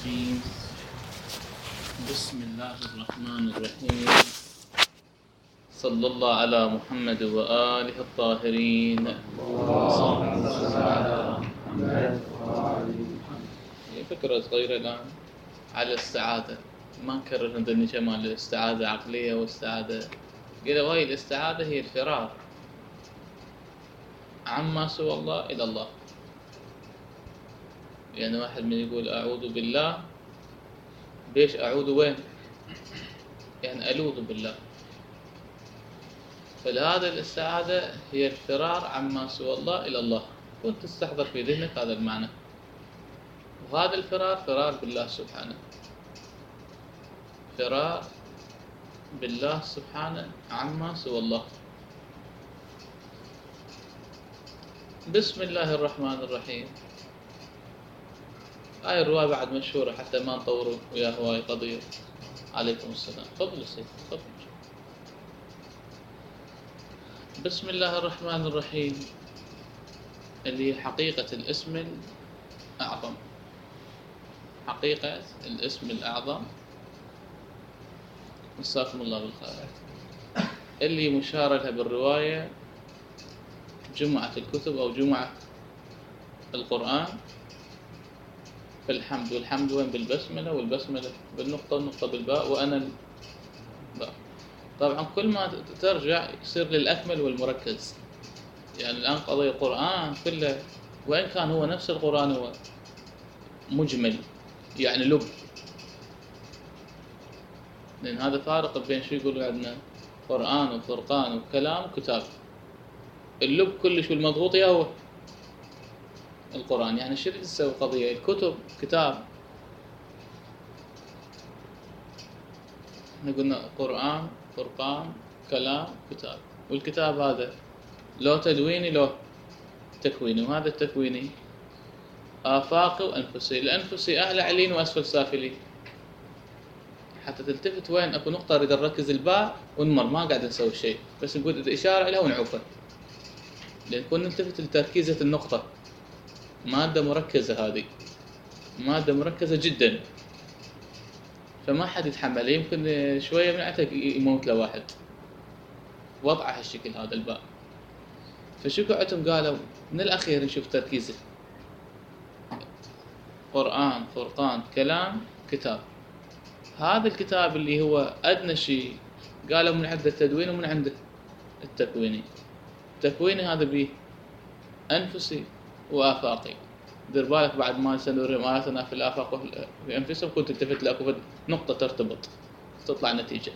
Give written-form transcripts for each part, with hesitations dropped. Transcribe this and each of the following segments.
الرجيم. بسم الله الرحمن الرحيم. صلى الله على محمد وآله الطاهرين. فكرة صغيرة الآن على السعادة، ما نكرر عندنا جمال الاستعادة عقلية واستعادة. قالوا هاي الاستعادة هي الفرار عما سوى الله إلى الله. يعني واحد من يقول أعوذ بالله، ليش أعوذ وين؟ يعني ألوذ بالله. فلهذا الاستعادة هي الفرار عما سوى الله إلى الله. كنت تستحضر في ذهنك هذا المعنى، وهذا الفرار فرار بالله سبحانه، فرار بالله سبحانه عما سوى الله. بسم الله الرحمن الرحيم. هاي الرواية بعد مشهورة حتى ما نطور وياها هواي قضية. عليكم السلام. تفضل سيدي تفضل. بسم الله الرحمن الرحيم اللي هي حقيقة الاسم الأعظم، حقيقة الاسم الأعظم. مساكم الله بالخير. اللي مشار لها بالرواية جمعة الكتب أو جمعة القرآن في الحمد، والحمد وين؟ بالبسملة، والبسملة بالنقطة، النقطة بالباء، وأنا الباء. طبعا كل ما ترجع يصير للأكمل والمركز. يعني الآن قضية القرآن كله، وإن كان هو نفس القرآن هو مجمل، يعني لب، لأن هذا فارق بين شو يقولوا عندنا قرآن وفرقان وكلام وكتاب. اللب كلش والمضغوط يا هو القرآن. يعني شو اللي تسوي قضية الكتب كتاب، احنا قلنا قرآن فرقان كلام كتاب، والكتاب هذا لو تدويني لو تكويني، وهذا التكويني آفاقي وأنفسي. الأنفسي أعلى علين وأسفل سافلين. حتى تلتفت وين أكو نقطة أريد نركز الباء ونمر، ما قاعد نسوي شيء، بس نقول إشارة لها ونعوفها، لأن كنا نلتفت لتركيزة النقطة. مادة مركزة، هذه مادة مركزة جدا، فما حد يتحمل. يمكن شوية من عتق يموت له واحد وضعه هالشكل هذا الباء. فشو قعدتم قالوا من الأخير نشوف تركيزه قرآن فرقان كلام كتاب. هذا الكتاب اللي هو أدنى شيء قالوا من عنده التدوين ومن عنده التكويني. التكويني هذا به أنفسي وآفاقي. دير بالك بعد ما سنريهم آياتنا في الآفاق وفي أنفسهم كنت تلتفت لأكو نقطة ترتبط تطلع نتيجة.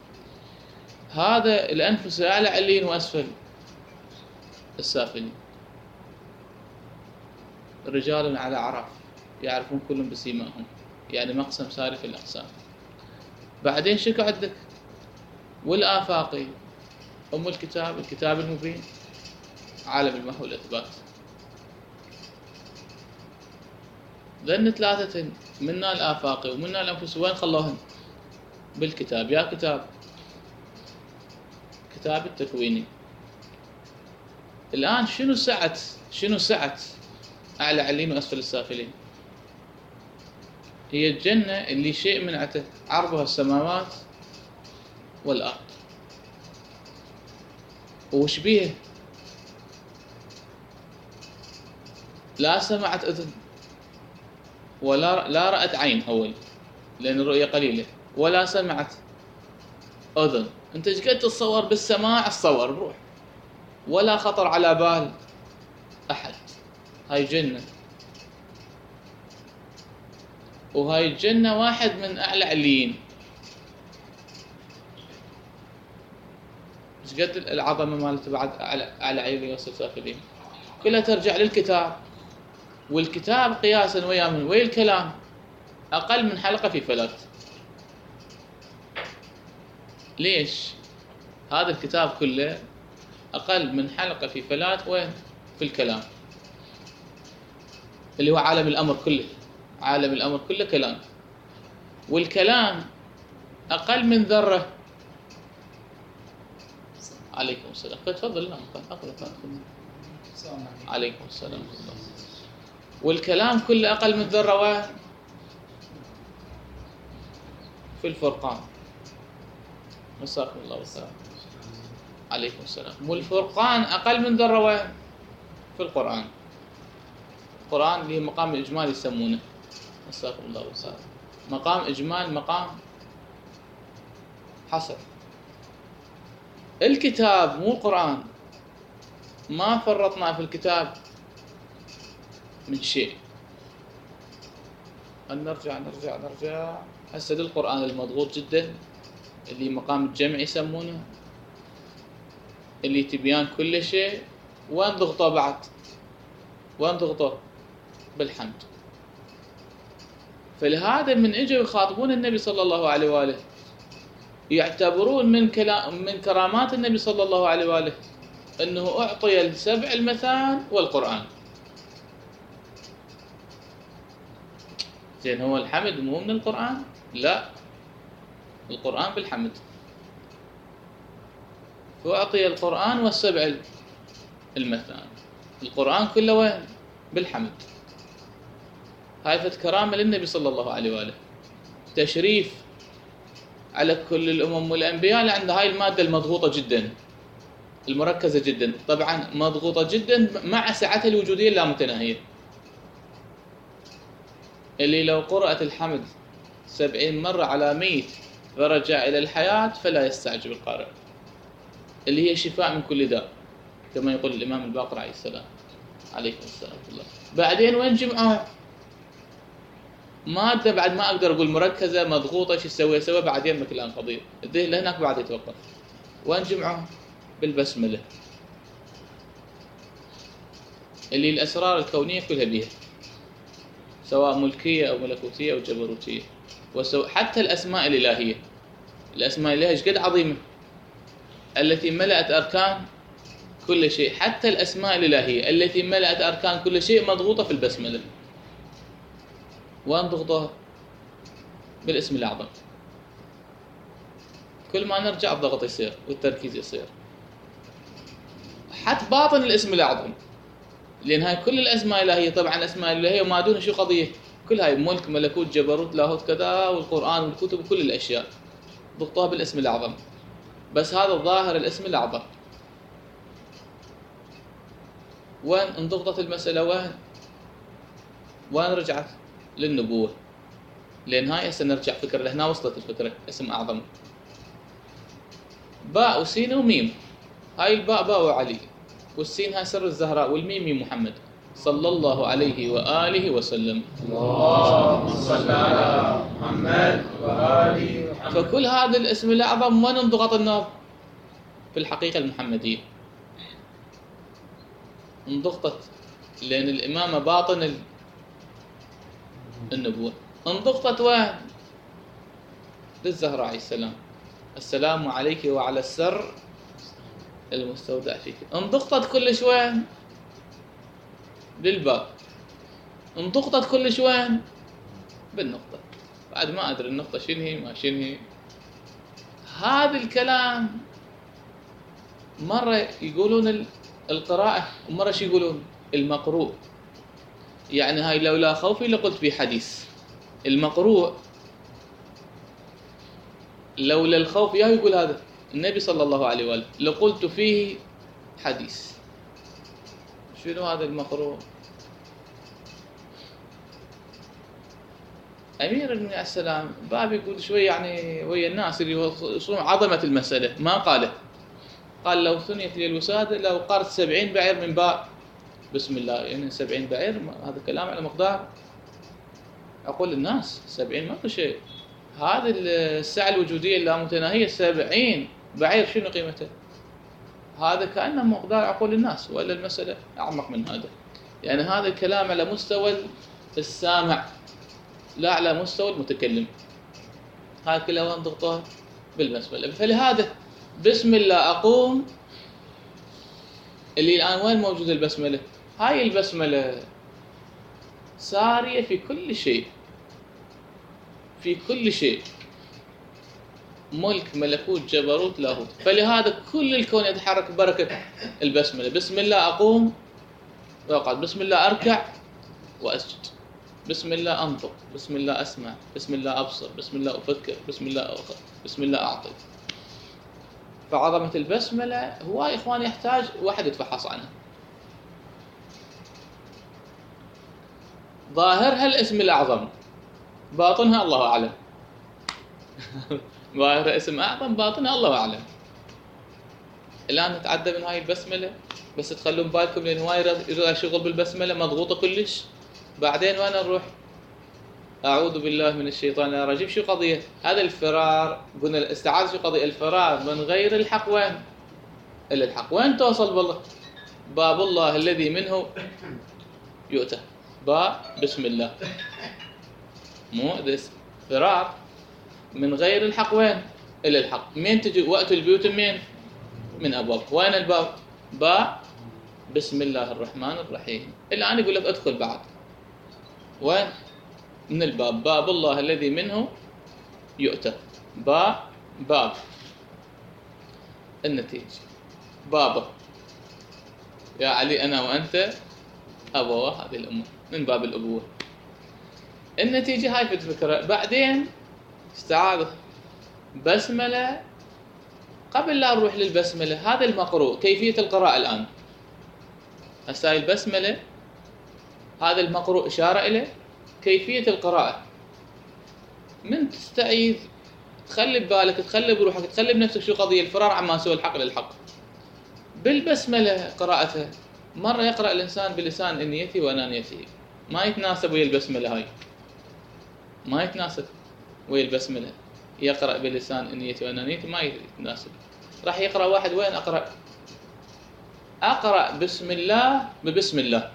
هذا الأنفس أعلى علين وأسفل السافلين. رجال على عرف يعرفون كلهم بسيماهم، يعني مقسم سالف الأقسام. بعدين شكو عندك والآفاقي أم الكتاب، الكتاب المبين عالم المحو والإثبات. لأن ثلاثة منا الآفاقي ومنا الأنفس وين خلوهن؟ بالكتاب. يا كتاب كتاب التكويني. الآن شنو سعة أعلى علين وأسفل السافلين؟ هي الجنة اللي شيء من عرضها السماوات والأرض. وش بيه؟ لا سمعت أذن ولا رأت عين أول، لأن الرؤية قليلة، ولا سمعت أذن. أنت ايش قد تتصور بالسماع؟ تصور بروح، ولا خطر على بال أحد. هاي جنة، وهاي الجنة واحد من أعلى عليين. ايش قد العظمة مالته بعد أعلى عليين وأسفل سافلين. كلها ترجع للكتاب، والكتاب قياسا ويا من ويا الكلام أقل من حلقة في فلات. ليش؟ هذا الكتاب كله أقل من حلقة في فلات وين؟ في الكلام اللي هو عالم الأمر كله. عالم الأمر كله كلام، والكلام أقل من ذرة. عليكم السلام. تفضل. عليكم السلام. والكلام كله أقل من ذرة في الفرقان. مساكم الله بالخير. عليكم السلام. والفرقان أقل من ذرة وين؟ في القرآن. القرآن اللي مقام الإجمال يسمونه. مساكم الله بالخير. مقام إجمال، مقام حصر. الكتاب مو القرآن، ما فرطنا في الكتاب من شيء. نرجع هسه للقرآن المضغوط جدا اللي مقام الجمع يسمونه، اللي تبيان كل شيء. وين ضغطه بعد؟ وين ضغطه؟ بالحمد. فلهذا من اجوا يخاطبون النبي صلى الله عليه واله يعتبرون من كرامات النبي صلى الله عليه واله انه اعطي السبع المثاني والقرآن. زين، هو الحمد مو من القرآن؟ لا، القرآن بالحمد. فأعطي القرآن والسبع المثاني. القرآن كله وين؟ بالحمد. هاي فت كرامة للنبي صلى الله عليه وآله، تشريف على كل الأمم والأنبياء، لأن هاي المادة المضغوطة جدا، المركزة جدا، طبعا مضغوطة جدا مع سعتها الوجودية اللامتناهية، اللي لو قرأت الحمد 70 مرة على 100 فرجع إلى الحياة فلا يستعجب القارئ، اللي هي شفاء من كل داء كما يقول الإمام الباقر عليه السلام. عليكم السلام ورحمة الله. بعدين وين جمعوها؟ مادة بعد ما أقدر أقول مركزة مضغوطة، شو سوى بعدين مثل الآن قضية الذهن لهناك بعد يتوقف. وين جمعوها؟ بالبسملة، اللي الأسرار الكونية كلها بيها، سواء ملكية أو ملكوتية أو جبروتية، حتى الأسماء الإلهية. الأسماء الإلهية إيش قد عظيمة، التي ملأت أركان كل شيء. حتى الأسماء الإلهية التي ملأت أركان كل شيء مضغوطة في البسملة. وين ضغطها؟ بالاسم الأعظم. كل ما نرجع الضغط يصير والتركيز يصير. حتى باطن الاسم الأعظم، لأن هاي كل الأسماء الإلهية، طبعا الأسماء الإلهية وما دون شو قضية، كل هاي ملك، ملكوت، جبروت، لاهوت، كذا، والقرآن والكتب وكل الأشياء ضغطها بالاسم الأعظم. بس هذا ظاهر الاسم الأعظم. وين انضغطت المسألة؟ وين رجعت؟ للنبوة. لأن هاي هسه نرجع فكرة لهنا، وصلت الفكرة اسم أعظم. باء وسين وميم. هاي الباء باء وعلي، والسين هاي سر الزهراء، والميم ميم محمد صلى الله عليه وآله وسلم. اللهم صل على محمد وآله محمد. فكل هذا الاسم الأعظم وين انضغط النار؟ في الحقيقة المحمدية انضغطت، لأن الإمامة باطن النبوة. انضغطت وين؟ للزهراء عليه السلام، السلام عليك وعلى السر المستودع فيك. انضغطت كلش وين؟ للباء. انضغطت كلش وين؟ بالنقطة. بعد ما أدري النقطة شنهي ما شنهي. هذا الكلام مرة يقولون القراءة، ومرة شو يقولون؟ المقروء. يعني هاي لولا خوفي لقلت في حديث. المقروء لولا الخوف يا يقول هذا النبي صلى الله عليه وآله لقلت فيه حديث. شنو هذا المقروء؟ أمير المؤمنين عليه السلام باب يقول شوي يعني ويا الناس اللي يوصلون عظمة المسألة، ما قاله. قال لو ثنيت لي الوسادة لو قارت 70 بعير من باء بسم الله. يعني 70 بعير، هذا كلام على مقدار أقول للناس 70 ما في شيء. هذه السعة الوجودية اللامتناهية 70 بعير شنو قيمته؟ هذا كأنه مقدار أقول للناس، ولا المسألة أعمق من هذا. يعني هذا الكلام على مستوى السامع لا على مستوى المتكلم. هاي كلها وين ضغطها؟ بالبسملة. فلهذا بسم الله أقوم، اللي الآن وين موجود البسملة؟ هاي البسملة سارية في كل شيء، في كل شيء، ملك، ملكوت، جبروت، لاهوت. فلهذا كل الكون يتحرك ببركة البسملة. بسم الله أقوم وأقعد، بسم الله أركع وأسجد، بسم الله أنطق، بسم الله أسمع، بسم الله أبصر، بسم الله أفكر، بسم الله أخذ، بسم الله أعطي. فعظمة البسملة هو يا إخوان يحتاج واحد يتفحص عنها. ظاهرها الاسم الأعظم، باطنها الله أعلم. ظاهرها اسم أعظم، باطنها الله أعلم. الآن نتعدى من هاي البسملة، بس تخلون بالكم لأن هواي يريد شغل بالبسملة مضغوطة كلش. بعدين وين نروح؟ أعوذ بالله من الشيطان الرجيم. شو قضية؟ هذا الفرار، قلنا الاستعاذة شو قضية؟ الفرار من غير الحق وين؟ إلى الحق. وين توصل بالله؟ باب الله الذي منه يؤتى. بسم الله. مو دس فرار من غير الحق وين؟ إلى الحق. مين تجي وقت البيوت منين؟ من أبواب. وين الباب؟ بسم الله الرحمن الرحيم. الآن يقول لك ادخل بعد. وين؟ من الباب. باب الله الذي منه يؤتى. باب النتيجة بابه. يا علي أنا وأنت أبوة هذه الأمة من باب الأبوة. النتيجة هاي في الفكرة. بعدين استعاذة بسملة. قبل لا نروح للبسملة، هذا المقروء كيفية القراءة الآن. هسه البسملة هذا المقروء إشارة إليه كيفية القراءة. من تستعيذ تخلي ببالك، تخلي بروحك، تخلي بنفسك شو قضية الفرار عما سوى الحق للحق. بالبسملة قراءتها مرة يقرأ الإنسان بلسان نيته وأنانيته، ما يتناسب ويا البسملة هاي، ما يتناسب ويا البسملة. يقرأ بلسان نيته وأنانيته ما يتناسب. راح يقرأ واحد وين أقرأ بسم الله ببسم الله،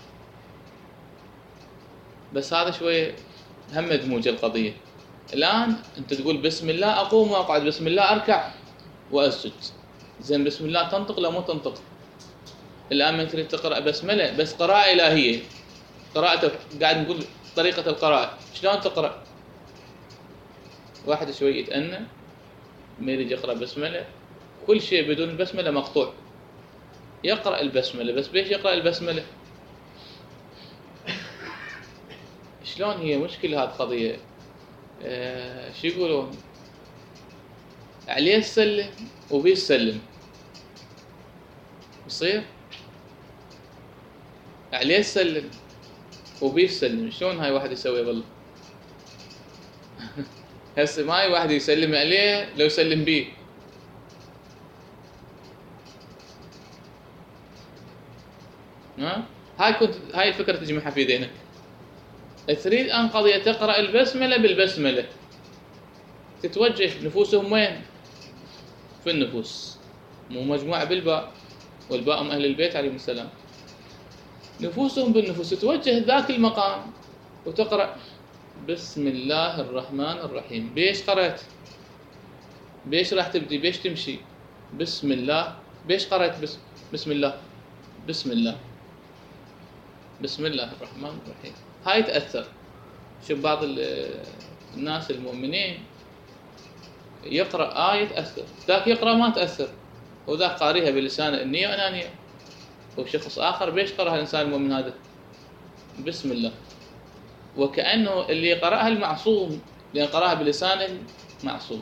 بس هذا شوية هم مدموج القضية. الآن أنت تقول بسم الله أقوم وأقعد، بسم الله أركع وأسجد. زين بسم الله تنطق لا مو تنطق؟ الآن من تريد تقرأ بسملة بس قراءة إلهية، قراءة قاعد نقول طريقة القراءة شلون تقرأ. واحد شوي يتأنى ما يريد يقرأ بسملة، كل شيء بدون البسملة مقطوع. يقرأ البسملة بس بيش يقرأ البسملة؟ شلون هي مشكلة هذه القضية. شو يقولون عليه السلم وبيه السلم يصير؟ عليه السلم وبيه السلم شلون هاي واحد يسوي بالله؟ هسه ما هي واحد يسلم عليه لو يسلم بيه. هاي الفكرة تجمعها في ذهنك. تريد أن قضية تقرأ البسملة بالبسملة، تتوجه نفوسهم وين؟ في النفوس، مو مجموعة بالباء، والباء هم أهل البيت عليهم السلام. نفوسهم بالنفوس، تتوجه ذاك المقام وتقرأ بسم الله الرحمن الرحيم. بيش قرأت؟ بيش راح تبدي؟ بيش تمشي؟ بسم الله. بيش قرأت بسم الله؟ بسم الله بسم الله الرحمن الرحيم. هاي تأثر. شوف بعض الناس المؤمنين يقرأ آية تأثر، ذاك يقرأ ما تأثر، وذاك قاريها بلسان النية وأنانية. وشخص آخر بيش قرأها الإنسان المؤمن هذا بسم الله، وكأنه اللي قرأها المعصوم لأن قرأها بلسان المعصوم.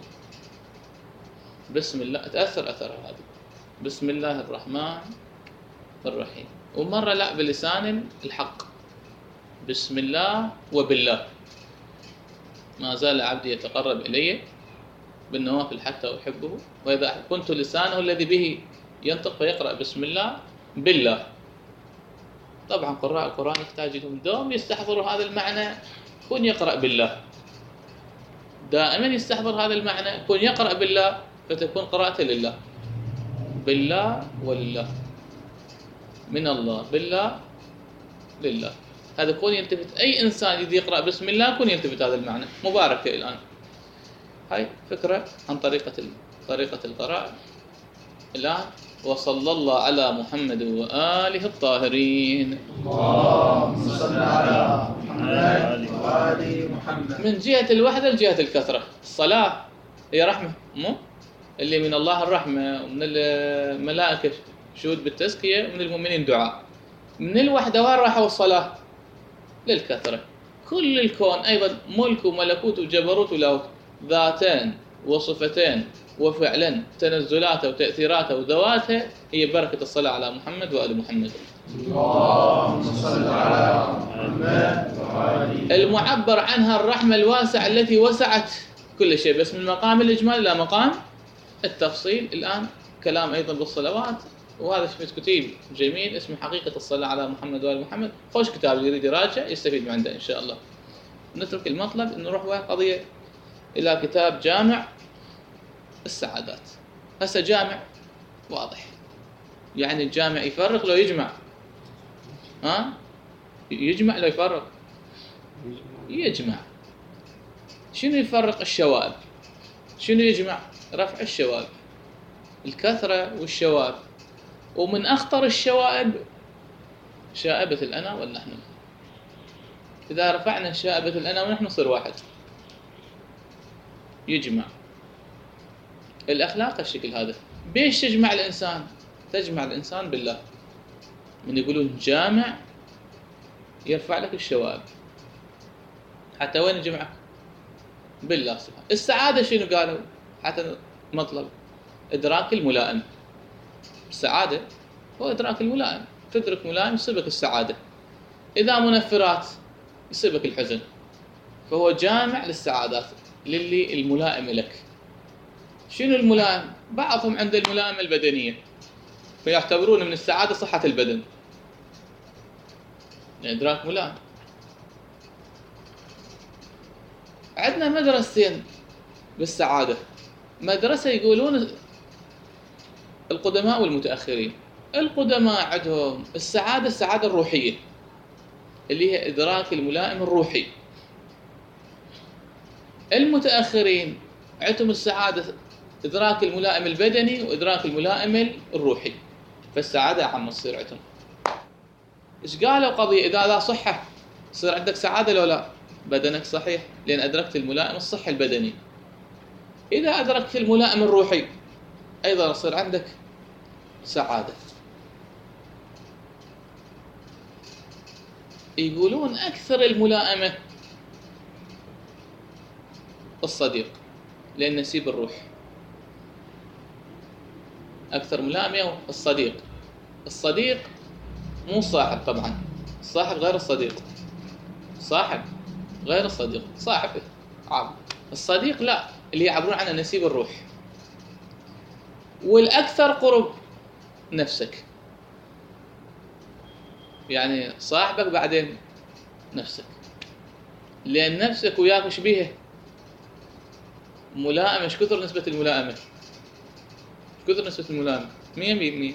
بسم الله تأثر أثرها هذه. بسم الله الرحمن الرحيم. ومرة لا بلسان الحق، بسم الله وبالله. ما زال عبدي يتقرب إلي بالنوافل حتى أحبه، وإذا كنت لسانه الذي به ينطق فيقرأ بسم الله بالله. طبعا قراء القرآن يحتاج لهم دوم يستحضروا هذا المعنى، كن يقرأ بالله دائما يستحضر هذا المعنى، كن يقرأ بالله فتكون قراءته لله. بالله ولله، من الله بالله لله. هذا كون يلتفت أي إنسان يريد يقرأ بسم الله كون يلتفت هذا المعنى. مباركة الآن هاي فكرة عن طريقة القراءة. الآن وصلى الله على محمد وآله الطاهرين. اللهم صل على محمد وآل محمد. من جهة الوحدة لجهة الكثرة. الصلاة هي رحمة، مو اللي من الله الرحمة ومن الملائكة شهود بالتزكية ومن المؤمنين دعاء. من الوحدة وين راحوا الصلاة؟ للكثرة. كل الكون أيضا ملك وملكوت وجبروت ولاهوت، ذاتين وصفتين وفعلا، تنزلاته وتأثيراته وذواتها هي بركة الصلاة على محمد وآل محمد. اللهم صل على محمد وآله. المعبر عنها الرحمة الواسعة التي وسعت كل شيء، بس من مقام الإجمال إلى مقام التفصيل. الآن كلام أيضا بالصلوات، وهذا كتيب جميل اسمه حقيقة الصلاة على محمد وآل محمد. خوش كتاب اللي يريد يراجع يستفيد من عنده إن شاء الله. نترك المطلب نروح وين قضية إلى كتاب جامع السعادات. هسه جامع واضح، يعني الجامع يفرق لو يجمع؟ يجمع لو يفرق؟ يجمع. شنو يفرق؟ الشوائب. شنو يجمع؟ رفع الشوائب، الكثرة والشوائب. ومن أخطر الشوائب شائبة الأنا والنحن. إذا رفعنا شائبة الأنا ونحن نصير واحد. يجمع الأخلاق الشكل هذا. بيش تجمع الإنسان؟ تجمع الإنسان بالله. من يقولون جامع يرفع لك الشوائب. حتى وين يجمعك؟ بالله سبحانه. السعادة شنو قالوا؟ حتى مطلب إدراك الملائم. السعادة هو إدراك الملائم. تدرك ملائم يصيبك السعادة. إذا منفرات يصيبك الحزن. فهو جامع للسعادات للي الملائم لك. شنو الملائم؟ بعضهم عند الملائمة البدنية، فيعتبرون من السعادة صحة البدن، يعني إدراك ملائم. عندنا مدرستين بالسعادة. مدرسة يقولون القدماء والمتأخرين. القدماء عندهم السعادة الروحية اللي هي إدراك الملائم الروحي. المتأخرين عندهم السعادة إدراك الملائم البدني وإدراك الملائم الروحي. فالسعادة عم تصير عندهم. إيش قالوا قضية؟ إذا لا صحة يصير عندك سعادة لو لا؟ بدنك صحيح لأن أدركت الملائم الصحي البدني. إذا أدركت الملائم الروحي أيضا يصير عندك سعادة. يقولون أكثر الملائمة الصديق، لأن نسيب الروح. أكثر ملائمة الصديق. الصديق مو صاحب طبعا، الصاحب غير الصديق. صاحب غير الصديق. صاحب عام، الصديق لا، اللي يعبرون عنه نسيب الروح. والأكثر قرب نفسك، يعني صاحبك بعدين نفسك، لأن نفسك وياك وش بيها؟ ملائمة. ايش كثر نسبة الملائمة؟ ايش كثر نسبة الملائمة؟ 100%.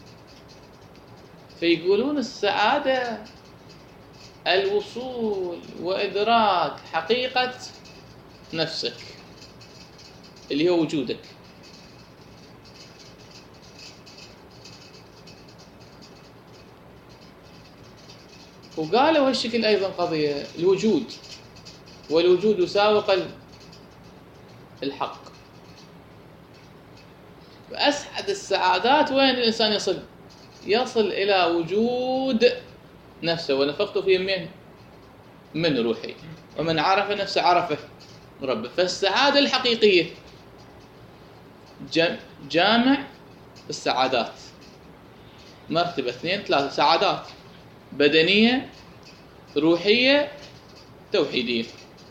فيقولون السعادة الوصول وإدراك حقيقة نفسك اللي هو وجودك. وقالوا هالشكل أيضا قضية الوجود، والوجود يساوق الحق. فأسعد السعادات وين الإنسان يصل إلى وجود نفسه. ونفخت فيه من روحي، ومن عرف نفسه عرفه ربه. فالسعادة الحقيقية جامع السعادات، مرتبة 2 3 سعادات بدنية روحية توحيدية.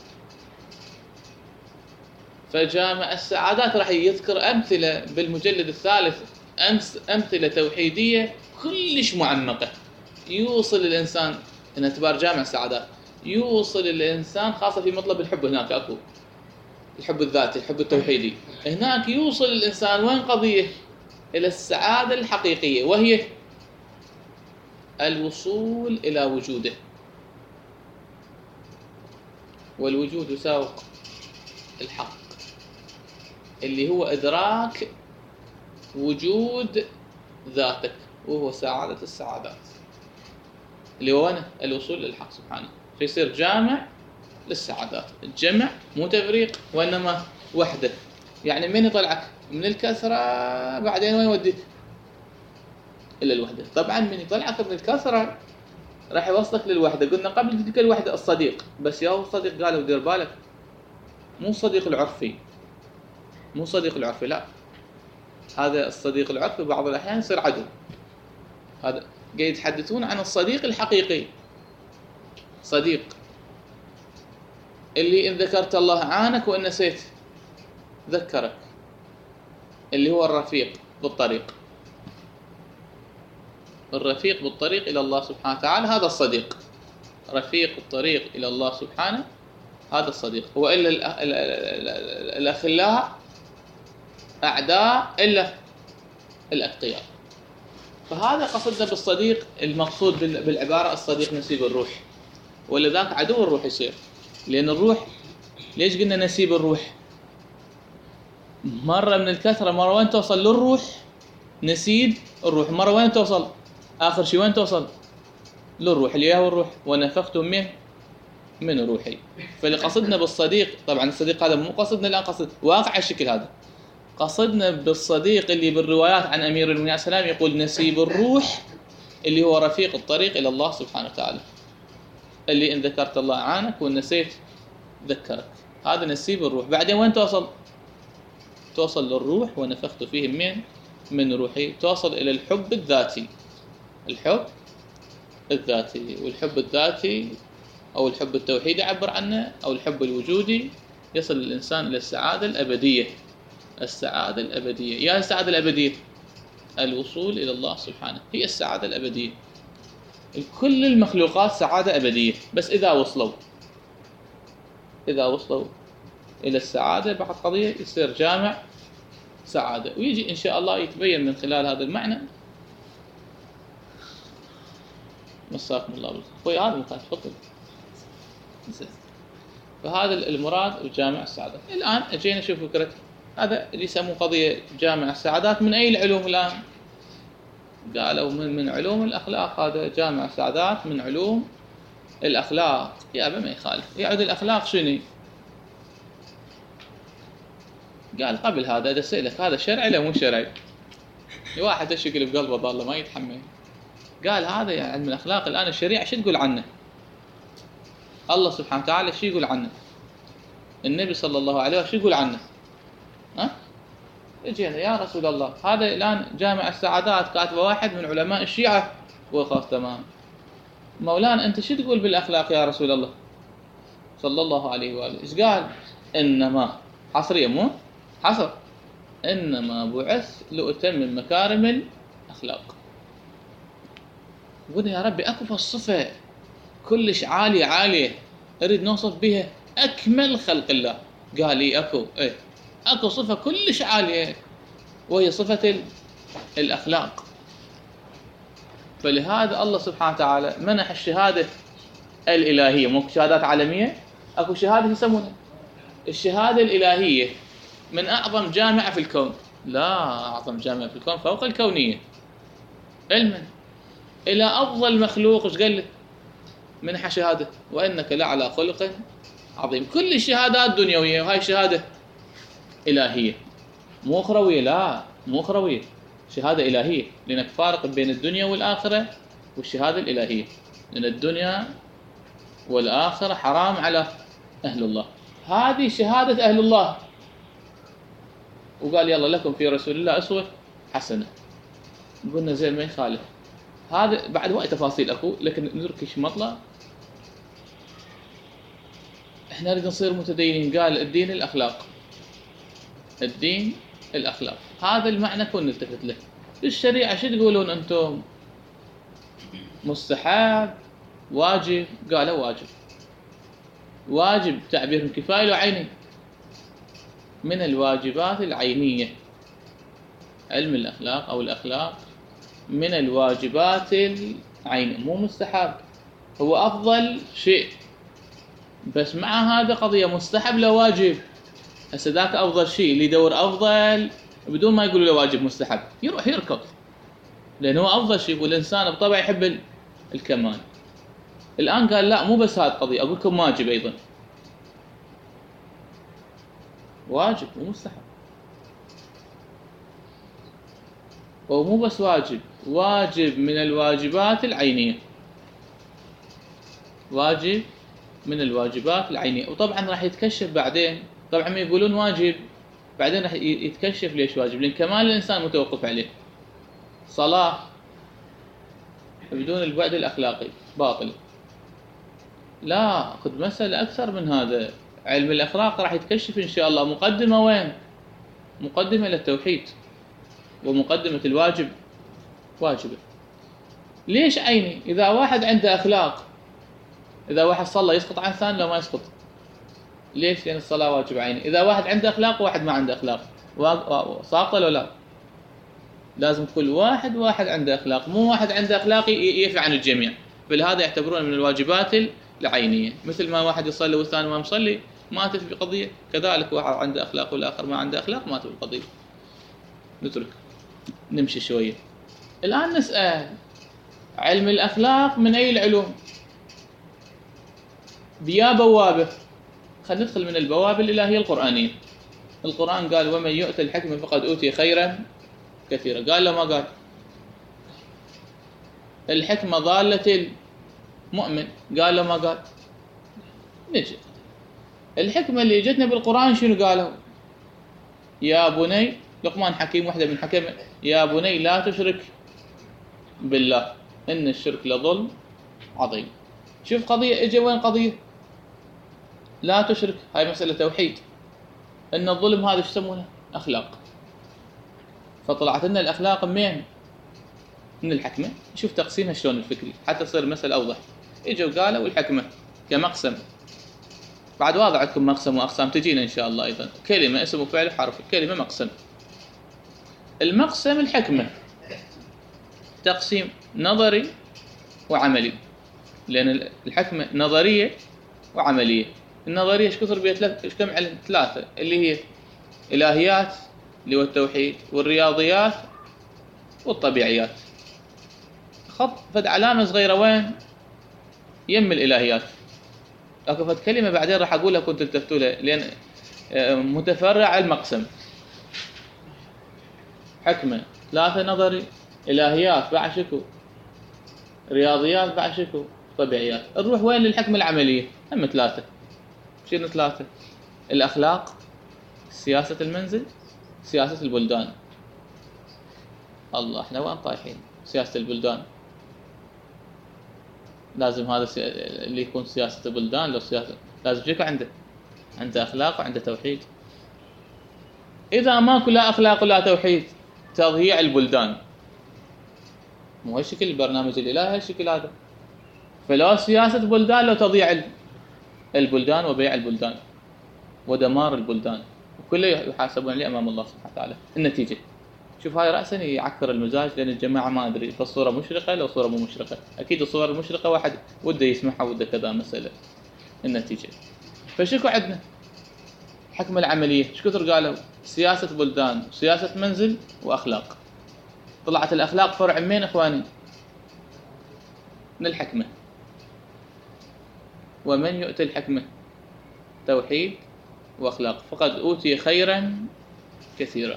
فجامع السعادات راح يذكر أمثلة بالمجلد الثالث، أمثلة توحيدية كلش معمقة يوصل الإنسان إن اعتبار جامع السعادات يوصل الإنسان، خاصة في مطلب الحب. هناك أكو الحب الذاتي، الحب التوحيدي. هناك يوصل الإنسان وين قضية؟ إلى السعادة الحقيقية، وهي الوصول إلى وجوده. والوجود يساوق الحق اللي هو إدراك وجود ذاتك، وهو سعادة السعادات اللي هو الوصول للحق سبحانه. فيصير جامع للسعادات. الجمع مو تفريق وإنما وحدة. يعني من يطلعك من الكثرة بعدين وين يوديك؟ إلى الوحدة. طبعا من يطلعك من الكثرة راح يوصلك للوحدة. قلنا قبل تلك الوحدة الصديق، بس يا هو الصديق قالوا دير بالك مو الصديق العرفي، مو الصديق العرفي، لا، هذا الصديق العرفي بعض الأحيان يصير عدو. هذا قاعد يتحدثون عن الصديق الحقيقي، صديق اللي إن ذكرت الله عانك وإن نسيت ذكرك، اللي هو الرفيق بالطريق، الرفيق بالطريق إلى الله سبحانه وتعالى، هذا الصديق، رفيق الطريق إلى الله سبحانه، هذا الصديق. وإلا الأخلاء أعداء إلا الأتقياء. فهذا قصدنا بالصديق المقصود بالعبارة الصديق نسيب الروح، ولذاك عدو الروح يصير. لأن الروح، ليش قلنا نسيب الروح؟ مرة من الكثرة، مرة وين توصل للروح نسيب الروح، مرة وين توصل آخر شيء، وين توصل للروح اللي هو الروح ونفخت من روحي. فاللي قصدنا بالصديق، طبعا الصديق هذا مو قصدنا الآن قصد واقع الشكل هذا، قصدنا بالصديق اللي بالروايات عن أمير المؤمنين عليه السلام يقول نسيب الروح، اللي هو رفيق الطريق إلى الله سبحانه وتعالى، اللي إن ذكرت الله عانك وإن نسيت ذكرك، هذا نسيب الروح. بعدين وين توصل؟ توصل للروح ونفخت فيه من روحي، توصل إلى الحب الذاتي، الحب الذاتي. والحب الذاتي أو الحب التوحيدي عبر عنه، أو الحب الوجودي، يصل الإنسان إلى السعادة الأبدية. السعادة الأبدية، يا السعادة الأبدية الوصول إلى الله سبحانه، هي السعادة الأبدية. كل المخلوقات سعادة أبدية، بس إذا وصلوا إلى السعادة بعد قضية يصير جامع سعادة. ويجي إن شاء الله يتبين من خلال هذا المعنى. مساكم الله بالخير. خوي هذا مكان تفضل. فهذا المراد بجامع السعادة. الآن أجينا نشوف فكرة هذا اللي يسموه قضية جامع السعادات. من أي العلوم الآن؟ قالوا من علوم الأخلاق. هذا جامع السعادات من علوم الأخلاق. يا أبا ما يخالف. يعود الأخلاق شنو؟ قال قبل هذا أسألك، هذا شرعي ولا مو شرعي؟ واحد يشكل بقلبه ضاله ما يتحمل. قال هذا يعني علم الأخلاق الآن الشريعة شو تقول عنه؟ الله سبحانه وتعالى شو يقول عنه؟ النبي صلى الله عليه وسلم شو يقول عنه؟ اجينا يا رسول الله هذا الآن جامع السعادات كاتبه واحد من علماء الشيعة وخاص تمام. مولانا أنت شو تقول بالأخلاق يا رسول الله صلى الله عليه وآله؟ إيش قال؟ إنما حصرية مو حصر، إنما بعث لأتمم مكارم الأخلاق. قلنا يا ربي أكو الصفة كلش عالية أريد نوصف بها أكمل خلق الله. قال لي أكو صفة كلش عالية وهي صفة الأخلاق. فلهذا الله سبحانه وتعالى منح الشهادة الإلهية. مو شهادات عالمية، أكو شهادة يسمونها الشهادة الإلهية من أعظم جامعة في الكون. لا، أعظم جامعة في الكون فوق الكونية علما إلى أفضل مخلوق. إيش قال لك؟ منح شهادة وإنك لعلى خلق عظيم. كل الشهادات دنيوية وهاي شهادة إلهية مو أخروية. لا مو أخروية، شهادة إلهية. لأنك فارق بين الدنيا والآخرة والشهادة الإلهية، لأن الدنيا والآخرة حرام على أهل الله. هذه شهادة أهل الله. وقال يلا لكم في رسول الله أسوة حسنة. قلنا زين ما يخالف. هذا بعد وقت تفاصيل أكو، لكن نركش مطلع إحنا نريد نصير متدينين. قال الدين الأخلاق، الدين الأخلاق. هذا المعنى كن نلتفت له. الشريعة شو تقولون أنتم؟ مستحب، واجب؟ قالوا واجب. واجب تعبير كفاية لو عيني. من الواجبات العينية علم الأخلاق أو الأخلاق من الواجبات العينية، مو مستحب. هو أفضل شيء، بس مع هذا قضية مستحب لا واجب. هسه ذاك أفضل شيء اللي يدور أفضل بدون ما يقول له واجب مستحب يروح يركض، لأنه هو أفضل شيء. والإنسان بطبعه يحب الكمال. الآن قال لا مو بس هذه القضية، أقول لكم واجب أيضا. واجب ومستحب. ومو بس واجب، واجب من الواجبات العينية. واجب من الواجبات العينية. وطبعا راح يتكشف بعدين، طبعا ما يقولون واجب بعدين راح يتكشف ليش واجب، لأن كمال الإنسان متوقف عليه. صلاة بدون البعد الأخلاقي باطل. لا، خذ مسألة أكثر من هذا. علم الأخلاق راح يتكشف إن شاء الله. مقدمة وين؟ مقدمة للتوحيد، ومقدمة الواجب واجبة. ليش عيني؟ إذا واحد عنده أخلاق، إذا واحد صلى يسقط عن ثاني لو ما يسقط. ليش؟ لأن الصلاة واجب عيني. إذا واحد عنده أخلاق وواحد ما عنده أخلاق ساقطة ولا لا؟ لازم كل واحد عنده أخلاق، مو واحد عنده أخلاق يفي عن الجميع. فلهذا يعتبرون من الواجبات العينية. مثل ما واحد يصلي والثاني ما مصلي ماتت في قضية، كذلك واحد عنده أخلاق والآخر ما عنده أخلاق ماتت في القضية. نترك نمشي شوية. الآن نسأل، علم الأخلاق من أي العلوم؟ بيا بوابة. خلينا ندخل من البوابة الإلهية القرآنية. القرآن قال ومن يؤتى الحكمة فقد أوتي خيرا كثيرا. قال له ما قال؟ الحكمة ضالة المؤمن. قال له ما قال؟ نجي الحكمة اللي جتنا بالقرآن شنو قالوا؟ يا بني، لقمان حكيم واحدة من حكمه، يا بني لا تشرك بالله إن الشرك لظلم عظيم. شوف قضية اجى وين قضية؟ لا تشرك، هاي مسألة توحيد. إن الظلم هذا يسمونه أخلاق. فطلعت لنا الأخلاق منين؟ من الحكمة. شوف تقسيمها شلون الفكري حتى تصير المسألة أوضح. اجوا قالوا الحكمة كمقسم. بعد واضع عندكم مقسم وأقسام تجينا إن شاء الله أيضا. كلمة اسم وفعل حرف، كلمة مقسم. المقسم الحكمة تقسيم نظري وعملي، لأن الحكمة نظرية وعملية. النظرية ايش كثر بيها؟ كم علم؟ 3 اللي هي إلهيات اللي هو التوحيد، والرياضيات، والطبيعيات. خط فد علامة صغيرة وين؟ يم الإلهيات. أكو فد كلمة بعدين راح أقولها كنت التفتوا لها، لأن متفرع المقسم. حكمة 3 نظري، إلهيات بعد شكو، رياضيات بعد شكو، طبيعيات. نروح وين للحكمة العملية؟ هم 3. شنو 3؟ الأخلاق، سياسة المنزل، سياسة البلدان. الله، احنا وين طايحين؟ سياسة البلدان لازم هذا اللي يكون سياسة البلدان. لو سياسة لازم يكون عنده أخلاق وعنده توحيد. إذا ماكو لا أخلاق ولا توحيد تضييع البلدان. مو هالشكل البرنامج الإلهي هالشكل هذا. فلو سياسة بلدان لو تضييع البلدان وبيع البلدان ودمار البلدان، وكله يحاسبون عليه أمام الله سبحانه وتعالى. النتيجة شوف، هاي رأسا يعكر المزاج، لأن الجماعة ما أدري فالصورة مشرقة لو صورة مو مشرقة. أكيد الصورة المشرقة واحد وده يسمعها وده كذا مسألة. النتيجة فشكو عندنا الحكمة العملية ايش كثر قالوا؟ سياسة بلدان، سياسة منزل، وأخلاق. طلعت الأخلاق فرع من إخواني؟ من الحكمة. ومن يؤتي الحكمة توحيد وأخلاق فقد أوتي خيرا كثيرا.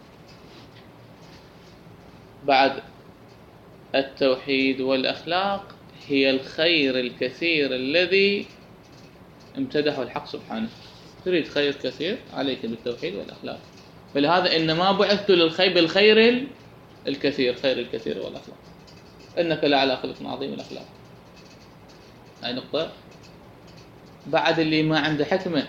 بعد التوحيد والأخلاق هي الخير الكثير الذي امتدحه الحق سبحانه. تريد خير كثير عليك بالتوحيد والأخلاق. فلهذا إنما بعثت للخير بالخير الكثير، خير الكثير والأخلاق. إنك لعلى خلق عظيم الأخلاق. هاي نقطة. بعد اللي ما عنده حكمة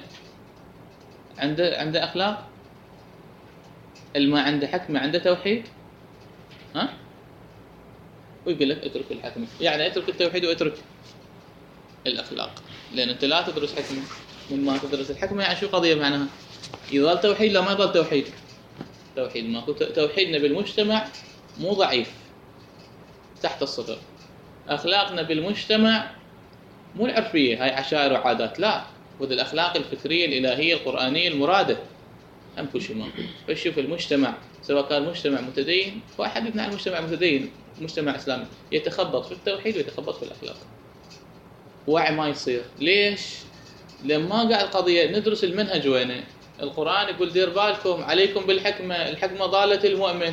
عنده أخلاق، اللي ما عنده حكمة عنده توحيد، ها؟ ويقول لك اترك الحكمة، يعني اترك التوحيد واترك الأخلاق، لأن أنت لا تدرس حكمة. من ما تدرس الحكمة يعني شو قضية معناها؟ يظل توحيد لا ما يظل توحيد. توحيد ماكو. توحيدنا بالمجتمع مو ضعيف تحت الصفر. أخلاقنا بالمجتمع مو العرفية هاي عشائر وعادات، لا، وذي الأخلاق الفكرية الإلهية القرآنية المرادة هم كل شيء ماكو. فشوف المجتمع سواء كان مجتمع متدين، وحدثنا عن مجتمع متدين مجتمع إسلامي يتخبط في التوحيد ويتخبط في الأخلاق. وعي ما يصير. ليش؟ لما قاعد القضية ندرس المنهج وينه. القرآن يقول دير بالكم عليكم بالحكمة، الحكمة ضالة المؤمن.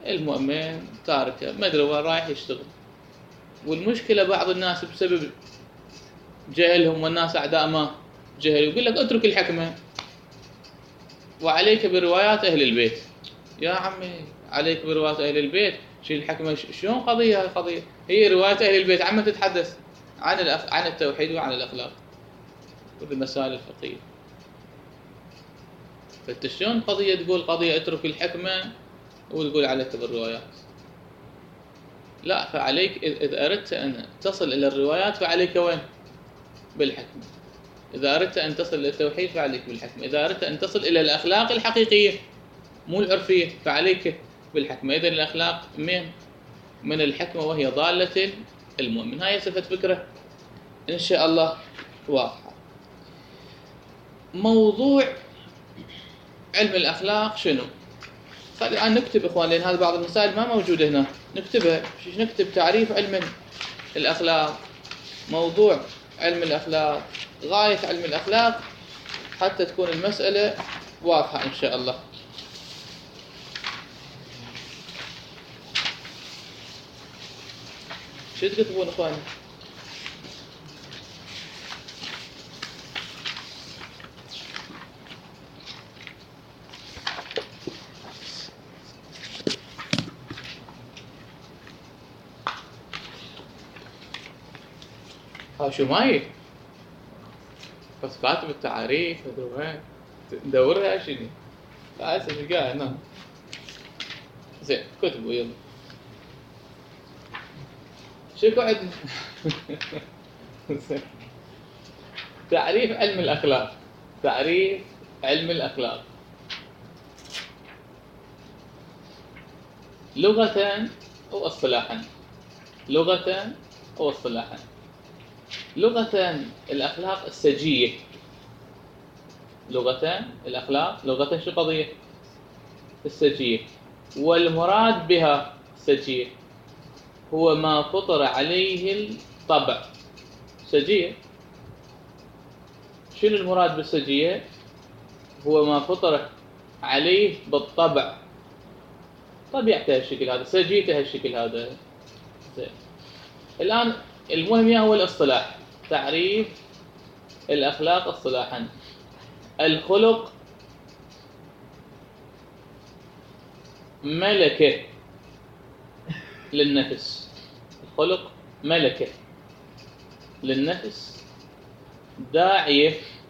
المؤمن تاركه ما أدري وين رايح يشتغل. والمشكلة بعض الناس بسبب جهلهم والناس أعداء ما جهل، يقول لك اترك الحكمة وعليك بروايات أهل البيت. يا عمي عليك بروايات أهل البيت، شيل الحكمة شلون قضية؟ هاي قضية هي رواية أهل البيت عم تتحدث عن التوحيد وعن الأخلاق والمسائل الفقهية. فانت شلون قضية تقول قضية اترك الحكمة وتقول عليك بالروايات؟ لا، فعليك إذا أردت أن تصل إلى الروايات فعليك وين؟ بالحكمة. إذا أردت أن تصل إلى التوحيد فعليك بالحكمة. إذا أردت أن تصل إلى الأخلاق الحقيقية مو العرفية فعليك بالحكمة. إذن الأخلاق من الحكمة، وهي ضالة المؤمن. هاي صفة فكرة إن شاء الله واضحة. موضوع علم الأخلاق شنو؟ خلي الآن نكتب إخوان، لأن هذه بعض المسائل ما موجودة هنا، نكتبها. نكتب تعريف علم الأخلاق، موضوع علم الأخلاق، غاية علم الأخلاق، حتى تكون المسألة واضحة إن شاء الله. شو تكتبون إخواني؟ ها شو ماي؟ بس كاتب التعريف هذول ندورها شنو؟ لا هسه نلقاها هنا. زين كتبوا يلا. شكو عندنا؟ تعريف علم الأخلاق. تعريف علم الأخلاق لغة واصطلاحا. لغة واصطلاحا. لغة الأخلاق السجية. لغة الأخلاق لغة شو قضية؟ السجية. والمراد بها السجية هو ما فطر عليه الطبع. سجية شنو المراد بالسجية؟ هو ما فطر عليه بالطبع، طبيعته هالشكل هذا، سجيته هالشكل هذا. زين الآن المهم هو الاصطلاح. تعريف الأخلاق اصطلاحا: الخلق ملكة للنفس. الخلق ملكة للنفس داعية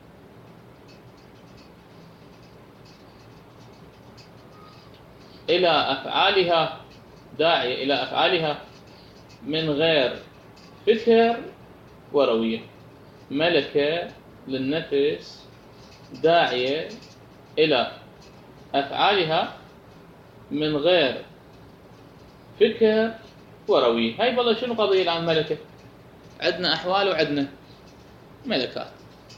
إلى أفعالها، داعية إلى أفعالها من غير فكر وروية. ملكة للنفس داعية إلى أفعالها من غير فكر وروية. هاي والله شنو قضية الآن ملكة؟ عندنا أحوال وعندنا ملكات.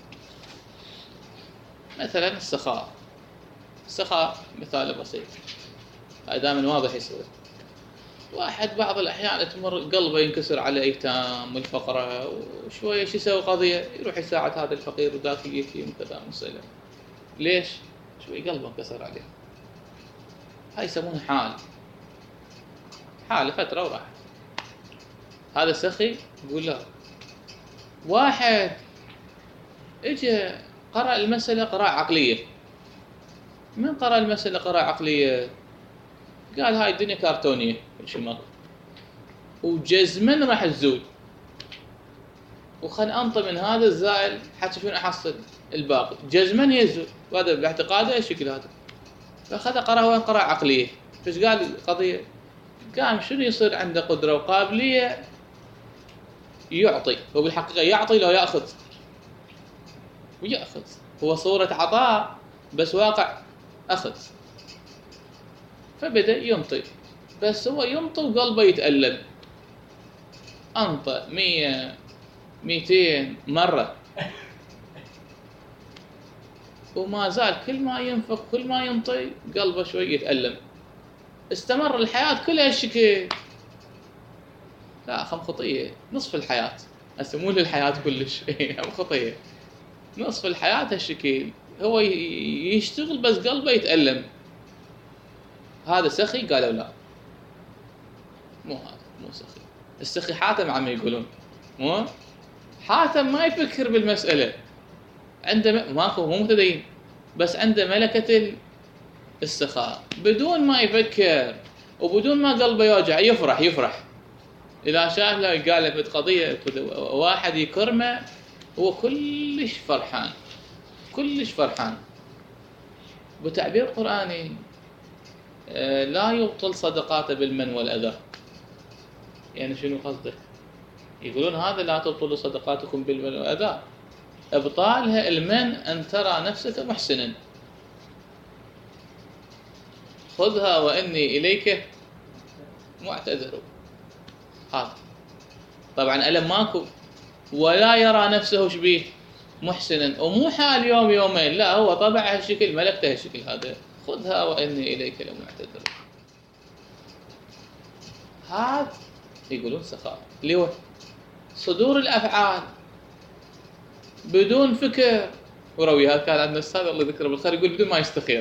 مثلا السخاء. السخاء مثال بسيط، هاي دائما واضح يصير. واحد بعض الأحيان تمر قلبه ينكسر على أيتام والفقراء، وشوية شو يسوي قضية؟ يروح يساعد هذا الفقير وذاك اليتيم كذا مسألة. ليش؟ شوي قلبه انكسر عليه. هاي يسمونها حال. حال فترة وراح. هذا سخي يقول لا. واحد اجى قرأ المسألة قراءة عقلية. من قرأ المسألة قراءة عقلية؟ قال هاي الدنيا كرتونية شو ماكو، وجزمن راح تزول، وخل انطي من هذا الزائل حتى شنو احصل الباقي. جزمن يزول، وهذا باعتقاده الشكل هذا. فاخذ قراءة وين؟ قراءة عقلية. فايش قال القضية؟ قام شنو يصير عنده قدرة وقابلية يعطي. هو بالحقيقة يعطي لو يأخذ، ويأخذ هو صورة عطاء بس واقع أخذ. فبدأ ينطي، بس هو ينطي وقلبه يتألم. أنطى 100 200 مرة وما زال كل ما ينفق كل ما ينطي قلبه شوي يتألم. استمر الحياة كلها الشكل. لا خم خطية، نصف الحياة أسمون للحياة كلش. خم خطية نصف الحياة هالشكل. هو يشتغل بس قلبه يتألم. هذا سخي؟ قالوا لا، مو هذا، مو سخي. السخي حاتم عم يقولون، مو حاتم ما يفكر بالمسألة، عنده ماكو مو متدين، بس عنده ملكة السخاء، بدون ما يفكر وبدون ما قلبه يوجع يفرح. إذا شاف له قال له قضية واحد يكرمه هو كلش فرحان. بتعبير قرآني لا يبطل صدقاته بالمن والأذى. يعني شنو قصده؟ يقولون هذا لا تبطلوا صدقاتكم بالمن والأذى، إبطالها المن أن ترى نفسك محسنا، خذها وإني إليك معتذر. هذا طبعا ألم ماكو، ولا يرى نفسه شبيه محسنا، ومو حال يوم يومين، لا هو طبع هالشكل، ملكته هالشكل هذا، خذها وإني إليك لمعتذر. هذا يقولون سخاء، اللي هو صدور الأفعال بدون فكر وروي. هذا كان عندنا أستاذ الله يذكره بالخير يقول بدون ما يستخير.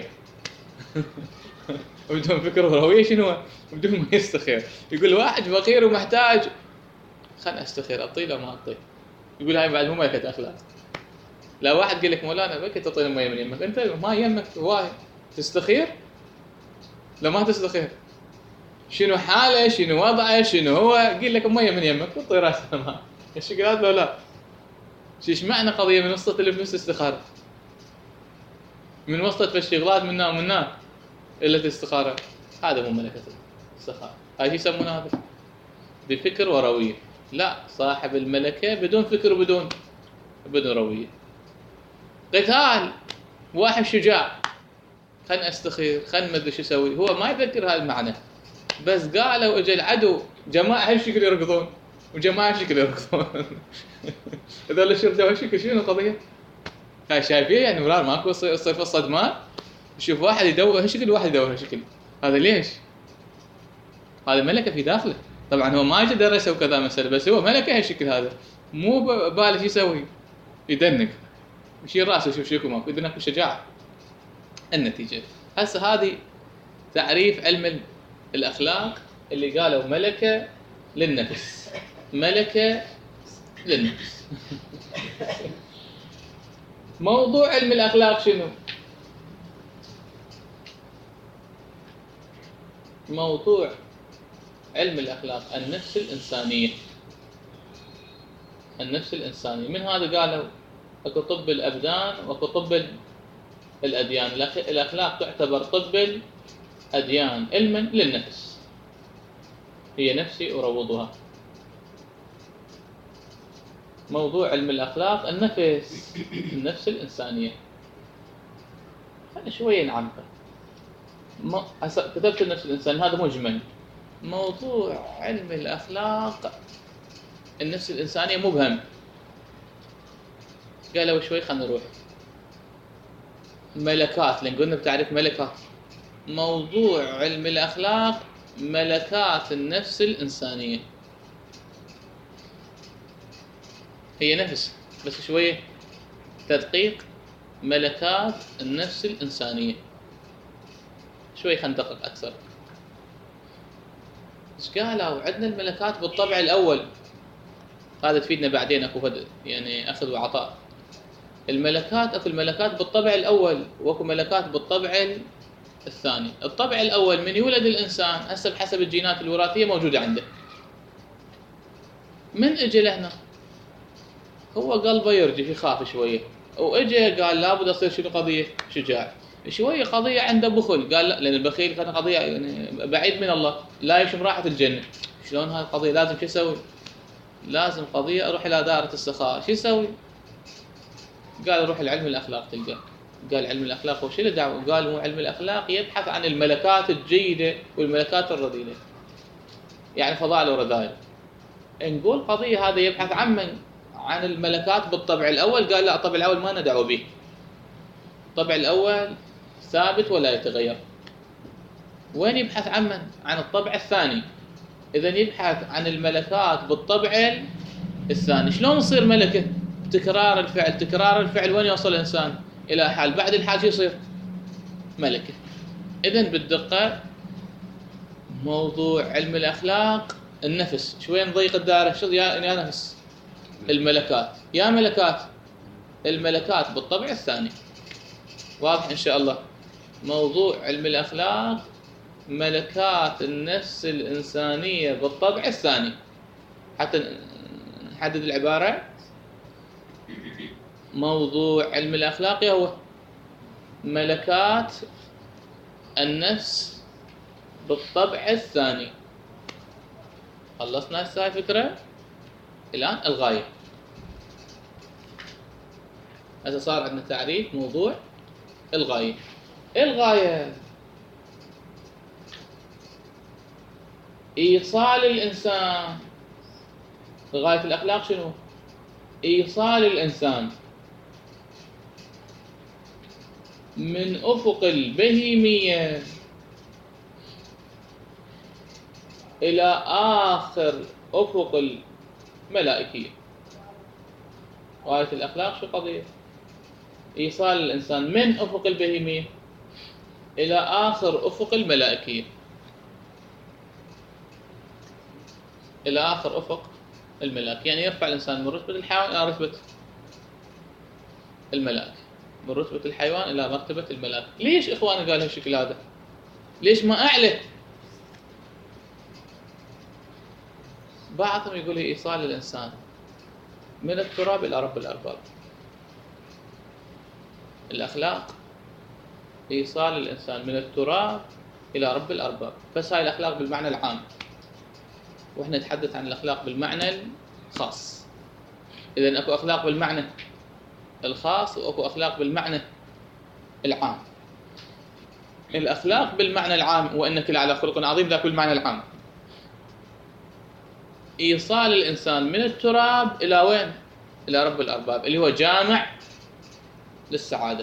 بدون فكر وروية شنو؟ بدون ما يستخير. يقول واحد فقير ومحتاج، خلنا استخير، اعطيه لو ما اعطيه. يقول هاي بعد مو ملكة اخلاق. لا واحد قال لك مولانا بك تعطينا مية من يمك، انت ما يمك هواي تستخير؟ لو ما تستخير شنو حاله، شنو وضعه، شنو هو، قل لك مية من يمك تعطي راسه ما الشكلات لو لا. ايش معنى قضيه من وسط اللي بنفس استخاره، من وسط الشغلات من الا الاستخاره؟ هذا مو ملكة السخاء. هاي يسمونها هذا بفكر ورويه. لا، صاحب الملكة بدون فكر وبدون رويه. قتال واحد شجاع، خلنا استخير، خلنا ما ادري شو اسوي، هو ما يفكر هذا المعنى، بس قالوا اجى العدو جماعه هالشكل يركضون وجماعه هالشكل يركضون. هذول الشرطه هالشكل شنو القضيه؟ هاي شايفين يعني مرار ماكو يصير في الصدمات، يشوف واحد يدور هالشكل وواحد يدور هالشكل، هذا ليش؟ هذا ملكه في داخله. طبعا هو ما اجى درسه وكذا مسألة، بس هو ملكه هالشكل هذا، مو باله شو يسوي، يدنك يشيل راسه يشوف شكو ماكو، اذا اكو شجاعه. النتيجه هسه هذه تعريف علم الاخلاق اللي قالوا ملكه للنفس. ملكه للنفس. موضوع علم الاخلاق شنو؟ موضوع علم الأخلاق النفس الإنسانية. النفس الإنسانية، من هذا قالوا أكو طب الأبدان وأكو طب الأديان. الأخلاق تعتبر طب الأديان علما للنفس، هي نفسي أروضها. موضوع علم الأخلاق النفس الإنسانية. خلنا شوية نعمقه. كتبت النفس الإنسانية، هذا مجمل. موضوع علم الأخلاق النفس الإنسانية مبهم. قالوا شوي خلنا نروح ملكات، لأن قلنا بتعريف ملكات. موضوع علم الأخلاق ملكات النفس الإنسانية، هي نفس بس شوية تدقيق. ملكات النفس الإنسانية شوي خلينا ندقق أكثر. إيش قالوا؟ عندنا الملكات بالطبع الأول، هذا تفيدنا بعدين، أكو يعني أخذ وعطاء. الملكات أكو الملكات بالطبع الأول وأكو ملكات بالطبع الثاني. الطبع الأول من يولد الإنسان هسه بحسب الجينات الوراثية موجودة عنده. من إجي لهنا هو قلبه يرجف يخاف شوية، وإجي قال لابد أصير شنو قضية شجاع. شوية قضية عنده بخل، قال لا، لأن البخيل كان قضية يعني بعيد من الله، لا يشم راحة الجنة. شلون هاي القضية؟ لازم شو يسوي؟ لازم قضية أروح إلى دائرة السخاء. شو يسوي؟ قال روح العلم الأخلاق تلقى. قال علم الأخلاق وش له دعوة؟ قال مو علم الأخلاق يبحث عن الملكات الجيدة والملكات الرذيلة، يعني فضائل ورذائل. نقول قضية هذا يبحث عن من؟ عن الملكات بالطبع الأول. قال لا، الطبع الأول ما ندعو به، الطبع الأول ثابت ولا يتغير. وين يبحث عن من؟ عن الطبع الثاني. إذن يبحث عن الملكات بالطبع الثاني. شلون يصير ملكة؟ تكرار الفعل. تكرار الفعل وين يوصل الإنسان؟ إلى حال، بعد الحال يصير ملكة. إذن بالدقة موضوع علم الأخلاق النفس. شوي نضيق الدائرة، شو يا نفس الملكات. يا ملكات، الملكات بالطبع الثاني. واضح إن شاء الله. موضوع علم الأخلاق ملكات النفس الإنسانية بالطبع الثاني. حتى نحدد العبارة، موضوع علم الأخلاق هو ملكات النفس بالطبع الثاني. خلصنا هسه الفكرة. الآن الغاية. هذا صار عندنا تعريف موضوع الغاية. الغاية إيصال الإنسان. غاية الأخلاق شنو؟ إيصال الإنسان من أفق البهيمية إلى آخر أفق الملائكية. غاية الأخلاق شو قضية؟ إيصال الإنسان من أفق البهيمية إلى آخر أفق الملائكية، إلى آخر أفق الملائكة. يعني يرفع الإنسان من رتبة الحيوان إلى رتبة الملائكة، من رتبة الحيوان إلى مرتبة الملائكة. ليش إخواني قال هالشكل هذا؟ ليش ما أعلى؟ بعضهم يقول إيصال الإنسان من التراب إلى رب الأرباب. الأخلاق إيصال الإنسان من التراب إلى رب الأرباب. بس هاي الأخلاق بالمعنى العام، وإحنا نتحدث عن الأخلاق بالمعنى الخاص. إذن أكو أخلاق بالمعنى الخاص وأكو أخلاق بالمعنى العام. الأخلاق بالمعنى العام وإنك لعلى خلق عظيم، ذاك بالمعنى العام. إيصال الإنسان من التراب إلى وين؟ إلى رب الأرباب، اللي هو جامع للسعادة،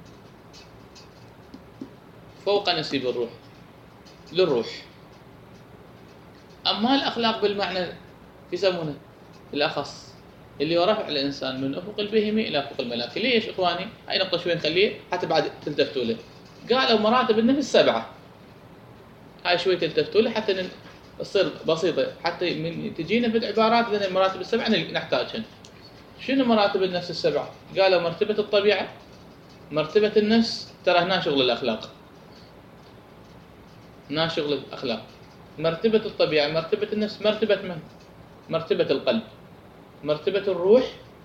فوق نسيب الروح للروح. أما الأخلاق بالمعنى يسمونه الأخص، اللي هو رفع الإنسان من أفق البهيمي إلى أفق الملائكة. ليش إخواني؟ هاي نقطة شوي نخليه حتى بعد تلتفتوا له. قالوا مراتب النفس 7. هاي شوي تلتفتوا له حتى تصير بسيطة، حتى من تجينا في العبارات لأن المراتب 7 نحتاجهن. شنو مراتب النفس 7؟ قالوا مرتبة الطبيعة، مرتبة النفس. ترى هنا شغل الأخلاق، هنا شغل الأخلاق. مرتبة الطبيعة، مرتبة النفس، مرتبة من؟ مرتبة القلب، مرتبة الروح.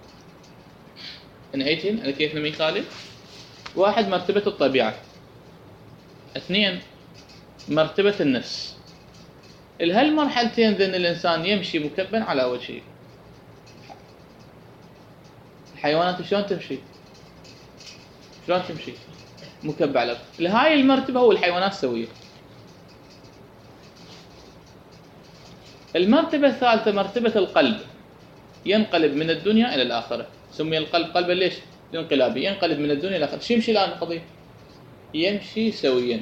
نعيدهن على كيف لم يخالف. 1 مرتبة الطبيعة، 2 مرتبة النفس. لهالمرحلتين ذن الإنسان يمشي مكبا على وجهه. الحيوانات شلون تمشي؟ شلون تمشي؟ مكبا على وجهه. لهاي المرتبة هو الحيوانات سوية. المرتبة الثالثة مرتبة القلب، ينقلب من الدنيا إلى الآخرة. سمي القلب قلبا ليش؟ الانقلابي، ينقلب من الدنيا إلى الآخرة. شو يمشي الآن القضية؟ يمشي سويا.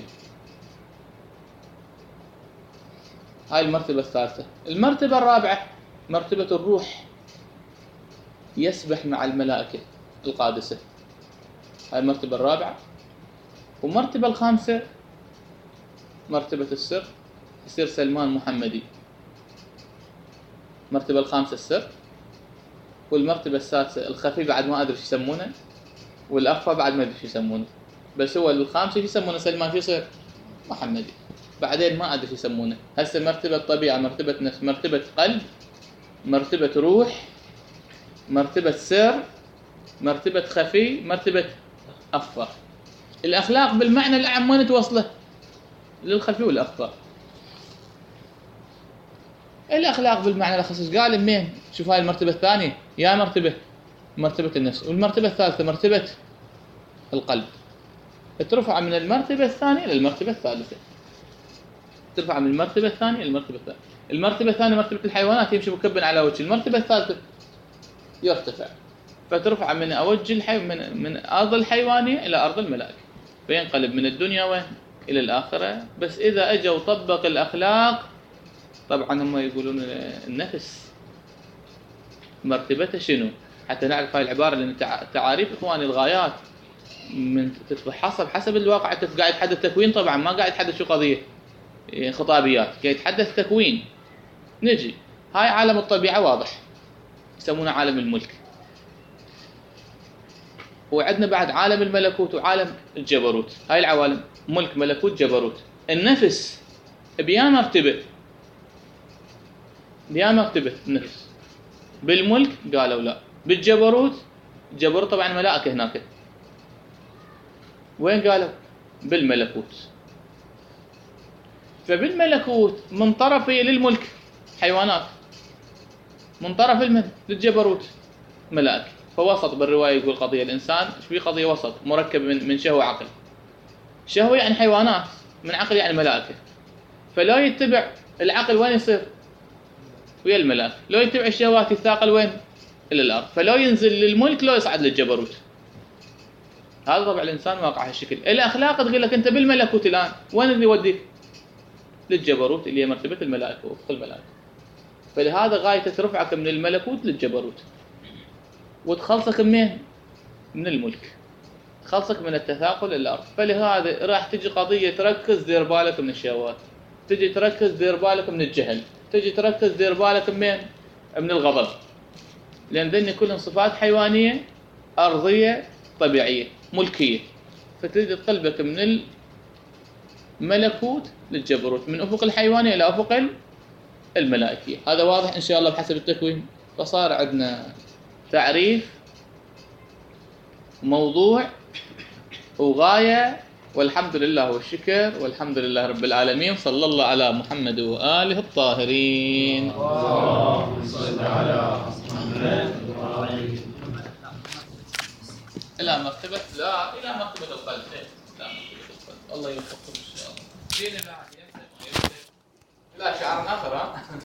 هاي المرتبة الثالثة. المرتبة الرابعة مرتبة الروح، يسبح مع الملائكة القادسة. هاي المرتبة الرابعة. والمرتبة الخامسة مرتبة السر، يصير سلمان محمدي. المرتبة الخامسة السر. والمرتبة السادسة الخفي، بعد ما أدري شو يسمونه، والأخفى بعد ما أدري شو يسمونه. بس هو الخامسة يسمونه سلمان، شو يصير؟ محمدي. بعدين ما أدري شو يسمونه. هسه مرتبة طبيعة، مرتبة نفس، مرتبة قلب، مرتبة روح، مرتبة سر، مرتبة خفي، مرتبة أخفى. الأخلاق بالمعنى العام وين توصله؟ للخفي والأخفى. الأخلاق بالمعنى الخاص قال منين؟ شوف هاي المرتبة الثانية، يا مرتبة النفس. والمرتبة الثالثة مرتبة القلب. ترفع من المرتبة الثانية إلى المرتبة الثالثة. ترفع من المرتبة الثانية إلى المرتبة الثالثة. المرتبة الثانية مرتبة الحيوانات، يمشي مكبا على وجه. المرتبة الثالثة يرتفع، فترفع من أوجه من أرض الحيوانية إلى أرض الملائكة، فينقلب من الدنيا وين؟ إلى الآخرة. بس إذا أجوا وطبق الأخلاق، طبعا هم يقولون النفس مرتبته شنو، حتى نعرف هاي العبارة. لأن تعاريف إخواني الغايات من حسب الواقع. أنت قاعد تحدث تكوين، طبعا ما قاعد تحدث شو قضية خطابيات، قاعد تحدث تكوين. نجي هاي عالم الطبيعة واضح، يسمونه عالم الملك. وعندنا بعد عالم الملكوت وعالم الجبروت. هاي العوالم ملك ملكوت جبروت. النفس بيا مرتبة النفس. بالملك قالوا لا. بالجبروت الجبروت طبعا ملائكة هناك. وين قالوا؟ بالملكوت. فبالملكوت من طرفه للملك حيوانات، من طرف المن للجبروت ملائكة. فوسط بالرواية يقول قضية الإنسان في قضية وسط مركب من شهوة وعقل. شهوة يعني حيوانات، من عقل يعني ملائكة. فلو يتبع العقل وين يصير؟ ويا الملائكة. لو يتبع الشهوات يثاقل وين؟ إلى الأرض. فلو ينزل للملك لو يصعد للجبروت. هذا طبع الإنسان واقع هالشكل. الأخلاق تقول لك أنت بالملكوت الآن وين اللي يوديك؟ للجبروت اللي هي مرتبة الملائكة وفق الملائكة. فلهذا غاية ترفعك من الملكوت للجبروت وتخلصك منين؟ من الملك، تخلصك من التثاقل إلى الأرض. فلهذا راح تجي قضية تركز دير بالك من الشهوات، تجي تركز دير بالك من الجهل، تجي تركز دير بالك من الغضب، لأن ذني كلهم صفات حيوانية أرضية طبيعية ملكية. فتجي قلبك من الملكوت للجبروت، من أفق الحيوانية إلى أفق الملائكية. هذا واضح إن شاء الله بحسب التكوين. فصار عندنا تعريف، موضوع، وغاية، والحمد لله والشكر، والحمد لله رب العالمين. صلى الله على محمد وآله الطاهرين. اللهم صل على محمد وآله. إلى مرتبة القلب. الله يوفقكم إن شاء الله.